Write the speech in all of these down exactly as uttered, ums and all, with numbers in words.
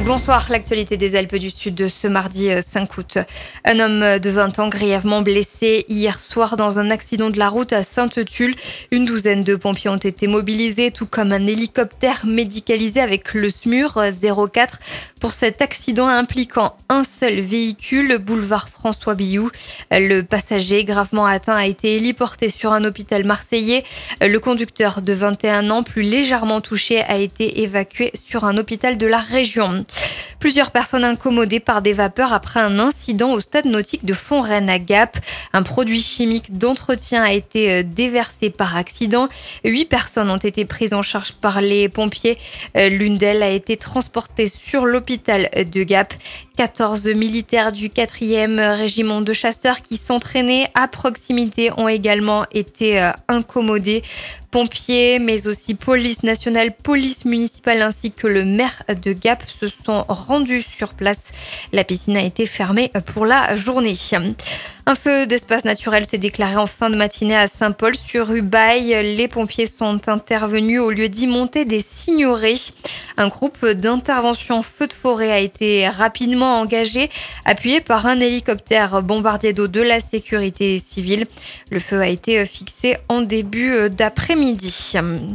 Bonsoir, l'actualité des Alpes du Sud de ce mardi cinq août. Un homme de vingt ans grièvement blessé hier soir dans un accident de la route à Sainte-Tulle. Une douzaine de pompiers ont été mobilisés, tout comme un hélicoptère médicalisé avec le S M U R zéro quatre pour cet accident impliquant un seul véhicule, boulevard François Billoux. Le passager gravement atteint a été héliporté sur un hôpital marseillais. Le conducteur de vingt et un ans, plus légèrement touché, a été évacué sur un hôpital de la région. Plusieurs personnes incommodées par des vapeurs après un incident au stade nautique de Font-Rennes à Gap. Un produit chimique d'entretien a été déversé par accident. Huit personnes ont été prises en charge par les pompiers. L'une d'elles a été transportée sur l'hôpital de Gap. quatorze militaires du quatrième régiment de chasseurs qui s'entraînaient à proximité ont également été incommodés. Pompiers, mais aussi police nationale, police municipale ainsi que le maire de Gap se sont rendus sur place. La piscine a été fermée pour la journée. Un feu d'espace naturel s'est déclaré en fin de matinée à Saint-Paul sur Ubaye. Les pompiers sont intervenus au lieu d'y monter des signorets. Un groupe d'intervention feu de forêt a été rapidement engagé, appuyé par un hélicoptère bombardier d'eau de la sécurité civile. Le feu a été fixé en début d'après-midi.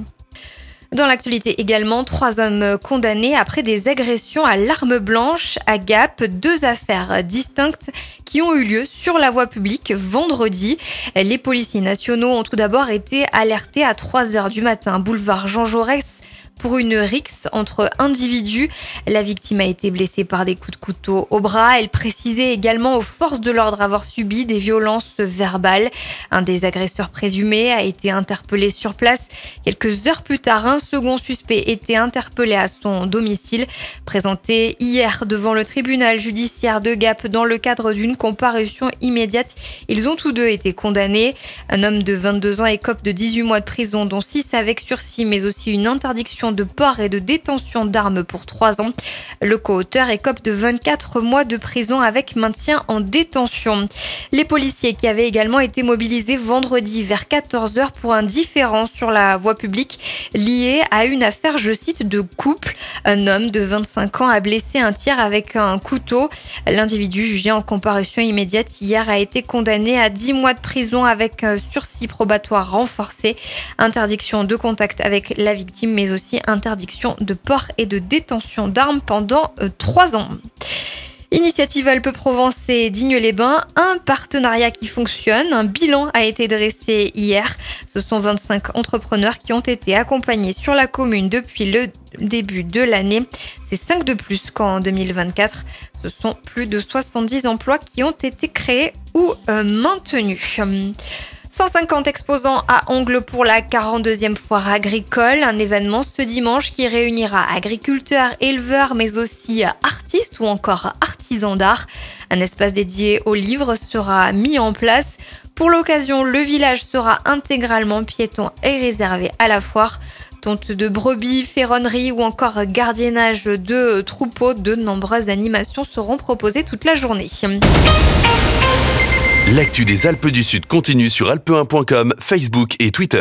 Dans l'actualité également, trois hommes condamnés après des agressions à l'arme blanche à Gap. Deux affaires distinctes qui ont eu lieu sur la voie publique vendredi. Les policiers nationaux ont tout d'abord été alertés à trois heures du matin, boulevard Jean Jaurès, pour une rixe entre individus. La victime a été blessée par des coups de couteau au bras. Elle précisait également aux forces de l'ordre avoir subi des violences verbales. Un des agresseurs présumés a été interpellé sur place. Quelques heures plus tard, un second suspect était interpellé à son domicile. Présenté hier devant le tribunal judiciaire de Gap dans le cadre d'une comparution immédiate, ils ont tous deux été condamnés. Un homme de vingt-deux ans écope de dix-huit mois de prison, dont six avec sursis, mais aussi une interdiction de port et de détention d'armes pour trois ans. Le co-auteur écope de vingt-quatre mois de prison avec maintien en détention. Les policiers qui avaient également été mobilisés vendredi vers quatorze heures pour un différend sur la voie publique lié à une affaire, je cite, de couple. Un homme de vingt-cinq ans a blessé un tiers avec un couteau. L'individu jugé en comparution immédiate hier a été condamné à dix mois de prison avec sursis probatoire renforcé, interdiction de contact avec la victime, mais aussi interdiction de port et de détention d'armes pendant trois ans. Initiative Alpes-Provence et Digne-les-Bains, un partenariat qui fonctionne. Un bilan a été dressé hier. Ce sont vingt-cinq entrepreneurs qui ont été accompagnés sur la commune depuis le début de l'année. C'est cinq de plus qu'en deux mille vingt-quatre. Ce sont plus de soixante-dix emplois qui ont été créés ou euh, maintenus. cent cinquante exposants à Ongles pour la quarante-deuxième foire agricole, un événement ce dimanche qui réunira agriculteurs, éleveurs, mais aussi artistes ou encore artisans d'art. Un espace dédié aux livres sera mis en place. Pour l'occasion, le village sera intégralement piéton et réservé à la foire. Tonte de brebis, ferronnerie ou encore gardiennage de troupeaux, de nombreuses animations seront proposées toute la journée. L'actu des Alpes du Sud continue sur alpe un point com, Facebook et Twitter.